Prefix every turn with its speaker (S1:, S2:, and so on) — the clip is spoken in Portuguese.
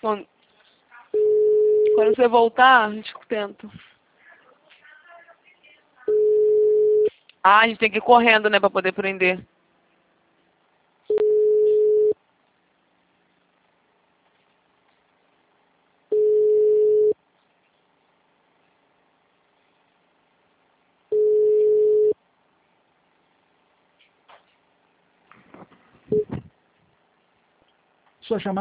S1: Quando você voltar, a gente tenta. Ah, a gente tem que ir correndo, né, pra poder prender.
S2: Sua chamada